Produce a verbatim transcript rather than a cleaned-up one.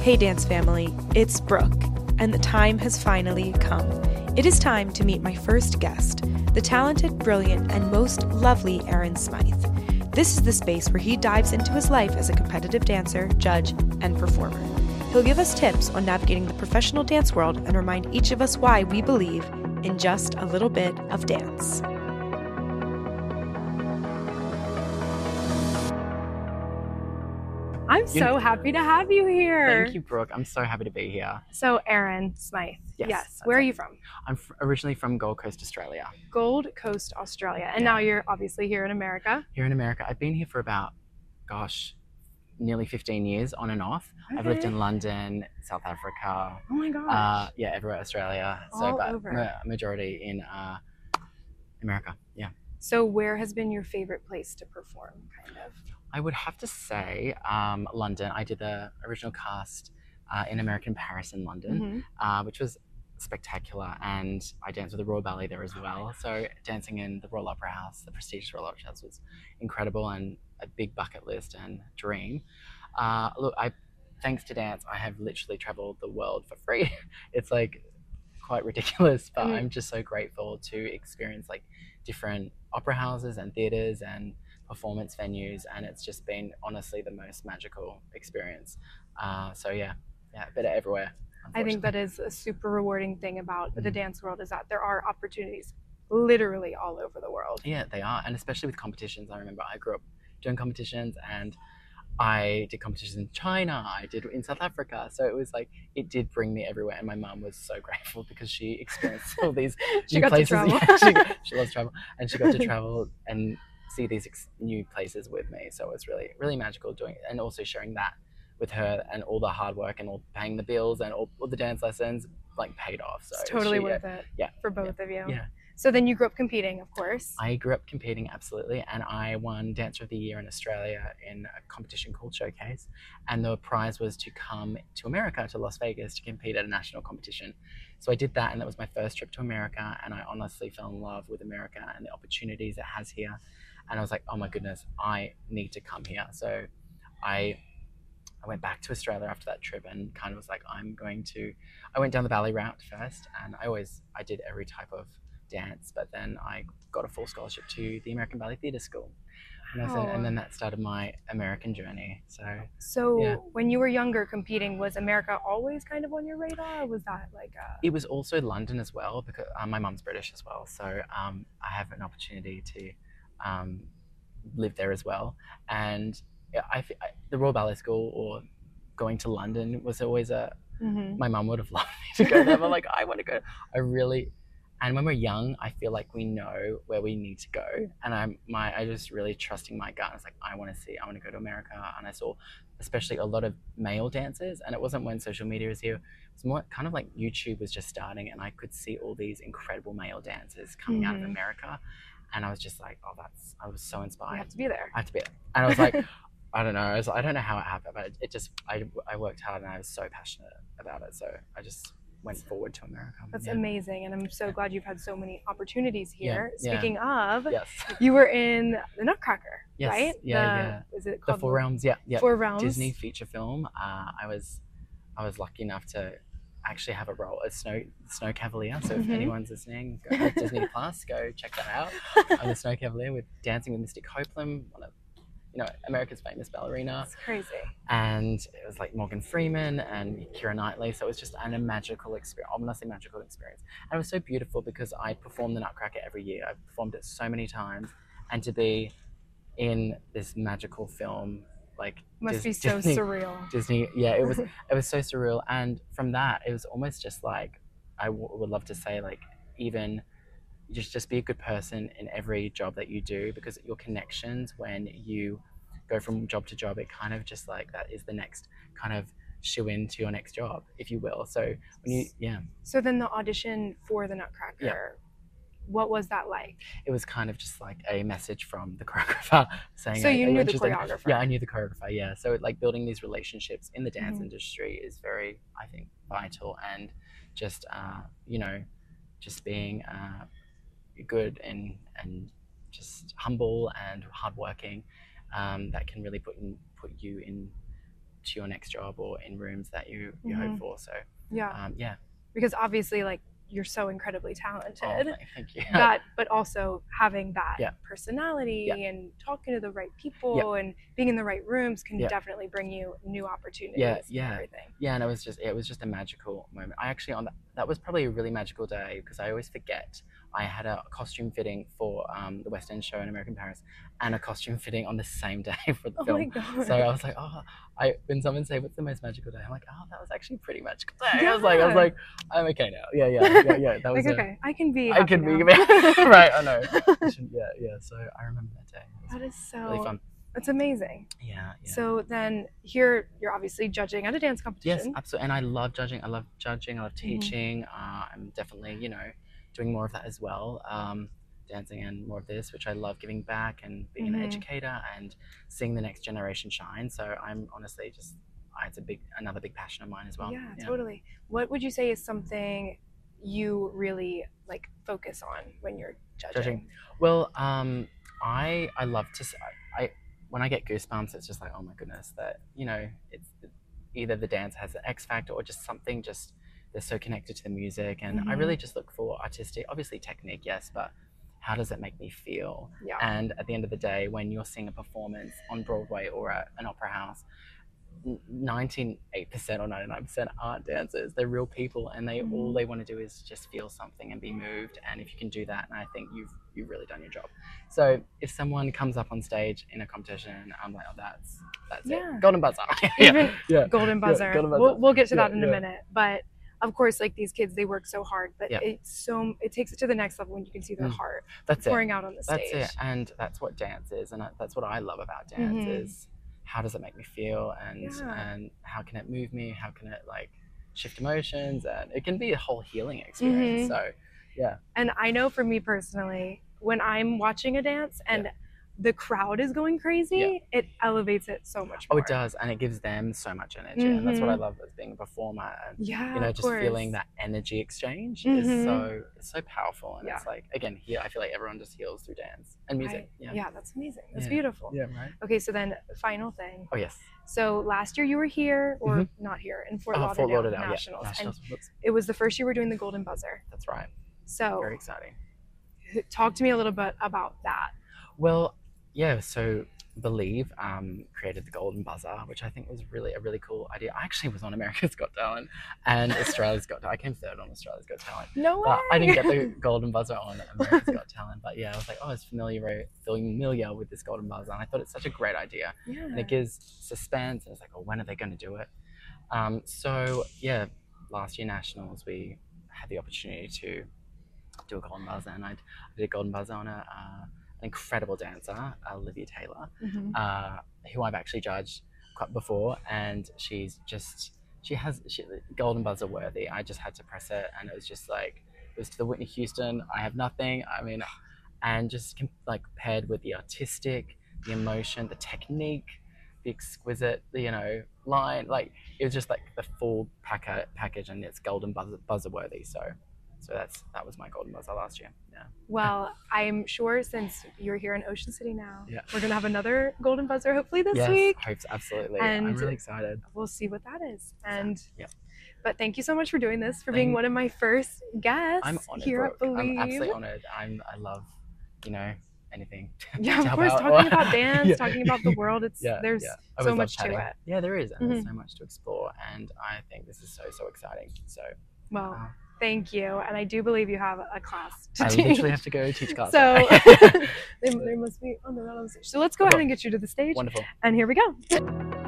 Hey dance family, it's Brooke, and the time has finally come. It is time to meet my first guest, the talented, brilliant, and most lovely Aaron Smythe. This is the space where he dives into his life as a competitive dancer, judge, and performer. He'll give us tips on navigating the professional dance world and remind each of us why we believe in just a little bit of dance. I'm so happy to have you here. Thank you, Brooke. I'm so happy to be here. So, Aaron Smythe. Yes. Yes. Where are you from? I'm f- originally from Gold Coast, Australia. Gold Coast, Australia. And Yeah. now you're obviously here in America. Here in America. I've been here for about, gosh, nearly fifteen years on and off. Okay. I've lived in London, South Africa. Oh my gosh. Uh, yeah, everywhere, Australia. So, All but over. ma- majority in uh, America. Yeah. So where has been your favorite place to perform, kind of? I would have to say um, London. I did the original cast uh, in American Paris in London, Mm-hmm. uh, which was spectacular, and I danced with the Royal Ballet there as well. So dancing in the Royal Opera House, the prestigious Royal Opera House, was incredible and a big bucket list and dream. Uh, look, I thanks to dance, I have literally traveled the world for free. It's like quite ridiculous, but Mhm. I'm just so grateful to experience like different opera houses and theaters and performance venues, and it's just been honestly the most magical experience. Uh, so yeah, yeah, a bit of everywhere. I think that is a super rewarding thing about the Mhm. dance world, is that there are opportunities literally all over the world. Yeah, they are, and especially with competitions. I remember I grew up doing competitions, and I did competitions in China, I did in South Africa. So it was like it did bring me everywhere, and my mum was so grateful because she experienced all these She new got to places. travel. Yeah, she, got- she loves travel, and she got to travel and see these ex- new places with me. So it was really, really magical doing it, and also sharing that with her, and all the hard work and all paying the bills and all, all the dance lessons like paid off. So It's totally she, worth it yeah, for both of you. yeah. So then you grew up competing, of course. I grew up competing, absolutely, and I won Dancer of the Year in Australia in a competition called Showcase, and the prize was to come to America, to Las Vegas, to compete at a national competition. So I did that, and that was my first trip to America, and I honestly fell in love with America and the opportunities it has here, and I was like, oh my goodness, I need to come here. So I I went back to Australia after that trip and kind of was like, I'm going to, I went down the ballet route first, and I always, I did every type of dance, but then I got a full scholarship to the American Ballet Theatre School. And, I said, and then that started my American journey. So So yeah. when you were younger competing, was America always kind of on your radar, or was that like a... it was also London as well, because um, my mum's British as well. So um, I have an opportunity to um, live there as well. And I, I, the Royal Ballet School or going to London was always a, Mhm. my mum would have loved me to go there. I'm like, I want to go. I really, and when we're young, I feel like we know where we need to go. And I'm my, I just really trusting my gut. I was like, I want to see, I want to go to America. And I saw, especially a lot of male dancers. And it wasn't when social media was here. It was more kind of like YouTube was just starting, and I could see all these incredible male dancers coming out of Mhm. America. And I was just like, oh, that's, I was so You inspired. have to be there. I have to be there. And I was like, I don't know. I, was, I don't know how it happened, but it just, I, I worked hard, and I was so passionate about it. So I just went forward to America. That's yeah. amazing, and I'm so glad you've had so many opportunities here. Yeah, yeah. Speaking of, Yes. you were in the Nutcracker, Yes, right? yeah, the, Is it The called Four Realms, yeah, yeah. Four Realms. Disney feature film. Uh, I was, I was lucky enough to actually have a role as Snow Snow Cavalier. So if Mhm. anyone's listening, go to Disney Plus, go check that out. I'm the Snow Cavalier with Dancing with Misty Copeland, one of, you know, America's famous ballerina. It's crazy. And it was like Morgan Freeman and Keira Knightley. So it was just an, a magical experience, honestly magical experience. And it was so beautiful because I perform the Nutcracker every year. I've performed it so many times, and to be in this magical film, like Must Dis- be so Disney, surreal. Disney, yeah, it was it was so surreal. And from that, it was almost just like, I w- would love to say, like, even just just be a good person in every job that you do, because your connections, when you go from job to job, it kind of just like that is the next kind of shoe into your next job, if you will. So when you, yeah, So then the audition for the Nutcracker, what was that like? it was kind of just like a message from the choreographer saying. So you "Are knew the interested?" choreographer? Yeah, I knew the choreographer. Yeah, so like building these relationships in the dance Mhm. industry is very, I think, vital, and just uh, you know, just being uh, good and and just humble and hardworking, um, that can really put in, put you in to your next job or in rooms that you you Mhm. hope for. So Yeah, um, yeah. because obviously, like, you're so incredibly talented. Oh, thank, thank you. That, but also having that Yeah. personality Yeah. and talking to the right people and being in the right rooms can Yeah. definitely bring you new opportunities. Yeah, and yeah. everything. Yeah, and it was just it was just a magical moment. I actually on that that was probably a really magical day because I always forget I had a costume fitting for um, the West End show in American Paris and a costume fitting on the same day for the Oh film. my god. So I was like, oh, I when someone say what's the most magical day, I'm like, oh, that was actually pretty magical day. I was like, I was Yeah. like, I'm okay now. Yeah, yeah, yeah, yeah. That was like, a, okay, I can be. I happy could be now. right. I know. I shouldn't- yeah, yeah. So I remember that day. It was That is so. really fun. It's amazing. Yeah, yeah. So then here you're obviously judging at a dance Yes, competition. absolutely. And I love judging. I love judging. I love Mhm. teaching. Uh, I'm definitely, you know, doing more of that as well. Um, dancing and more of this, which I love giving back and being Mhm. an educator and seeing the next generation shine. So I'm honestly just, uh, it's a big, another big passion of mine as well. Yeah, totally. What would you say is something you really like focus on when you're judging? Judging. Well, um, I I love to. s- I, I when I get goosebumps, it's just like, oh my goodness, that you know, it's either the dance has an X factor or just something just they're so connected to the music, and I Mhm. really just look for artistic, obviously technique, yes, but how does it make me feel? Yeah. And at the end of the day, when you're seeing a performance on Broadway or at an opera house, ninety-eight percent or ninety-nine percent aren't dancers. They're real people, and they Mhm. all they want to do is just feel something and be moved. And if you can do that, and I think you've you've really done your job. So if someone comes up on stage in a competition, I'm like, oh, that's that's Yeah. it, golden buzzer. Even yeah, Golden Buzzer. golden buzzer. We'll, we'll get to Yeah, that in a yeah. minute. But of course, like these kids, they work so hard, but Yeah. it's so it takes it to the next level when you can see their Mm. heart That's it. pouring out on the That's stage. it, and that's what dance is, and I- that's what I love about dance Mhm. is how does it make me feel, and Yeah. and how can it move me? How can it like shift emotions? And it can be a whole healing experience. Mhm. So, yeah, And I know for me personally, when I'm watching a dance and the crowd is going crazy, it elevates it so much oh, more. it does, and it gives them so much energy, and that's what I Mhm. love as being a performer. And Yeah, you know, of just feeling course. that energy exchange Mhm. is so it's so powerful, and Yeah. it's like again, here I feel like everyone just heals through dance and music. Right. Yeah. Yeah, that's amazing. That's Yeah. beautiful. Yeah. Right. Okay, so then final thing. Oh yes. So last year you were here, or Mhm. not here, in Fort Oh, Lauderdale, Fort Lauderdale. Nationals, Yeah. Nationals. and Whoops. it was the first year we're doing the Golden Buzzer. That's right. So Very exciting. talk to me a little bit about that. Well, yeah, so Believe um, created the Golden Buzzer, which I think was really a really cool idea. I actually was on America's Got Talent and Australia's Got Talent. I came third on Australia's Got Talent. No way. But I didn't get the Golden Buzzer on America's Got Talent. But yeah, I was like, oh, I was familiar, familiar with this Golden Buzzer. And I thought it's such a great idea. Yeah. And it gives suspense. And it's like, oh, when are they going to do it? Um, so yeah, last year Nationals, we had the opportunity to do a Golden Buzzer. And I'd, I did a Golden Buzzer on a... Uh, incredible dancer, Olivia Taylor, Mhm. uh, who I've actually judged quite before, and she's just she has she, Golden Buzzer worthy. I just had to press it, and it was just like it was to the Whitney Houston. I have nothing. I mean, and just like paired with the artistic, the emotion, the technique, the exquisite, you know, line. Like it was just like the full pack- package, and it's Golden Buzzer, buzzer worthy. So. So that's that was my Golden Buzzer last year. Yeah. Well, I'm sure since you're here in Ocean City now, Yeah. we're gonna have another Golden Buzzer hopefully this Yes, week. hopes absolutely. And I'm really excited. We'll see what that is. And Yeah. but thank you so much for doing this, for being Thank- one of my first guests I'm honored. here at Brooke. Believe. I'm absolutely honored. I'm I love, you know, anything. Yeah, to of help course, out. talking about dance, Yeah. talking about the world. It's Yeah, there's yeah. I so always love much to chatting. it. Yeah, there is, and there's Mhm. so much to explore, and I think this is so so exciting. So Well, uh, thank you, and I do believe you have a class to I teach. literally have to go teach class. So they, they must be on the stage. So let's go ahead and get you to the stage. Wonderful. And here we go.